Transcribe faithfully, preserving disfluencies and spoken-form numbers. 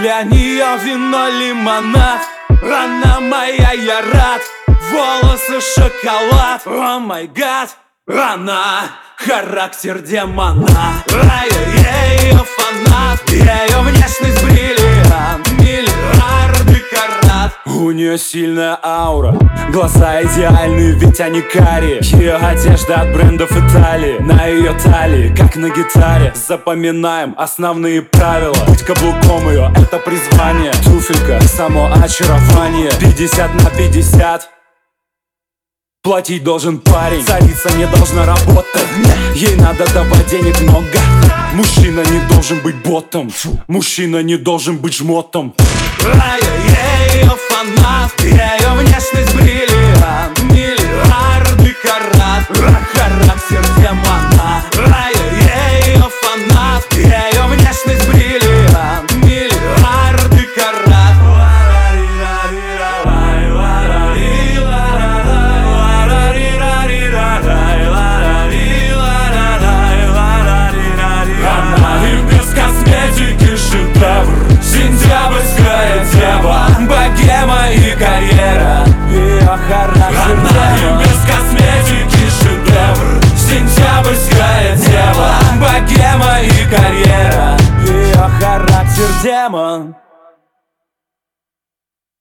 Для нее вино, лимонад. Она моя, я рад. Волосы шоколад. О май гад. Она характер демона. А я ее фанат. Ее внешность бриллиант. Миллиарды карат. У нее сильная аура, глаза идеальные, ведь они карие. Ее одежда от брендов Италии. На ее талии, как на гитаре. Запоминаем основные правила. Быть каблуком ее — это призвание. Туфелька — само очарование. Пятьдесят на пятьдесят. Платить должен парень, царица не должна работать. Ей надо давать денег много. Мужчина не должен быть ботом. Мужчина не должен быть жмотом. А я ее фанат. Ее внешность бриллиант. Миллиарды карат. Характер демона. А я ее фанат. Ее внешность бриллиант. Миллиарды карат. Сентябрьская дева, богема и карьера. Ее характер демон. Без косметики шедевр. Сентябрьская дева, богема и карьера. Ее характер демон.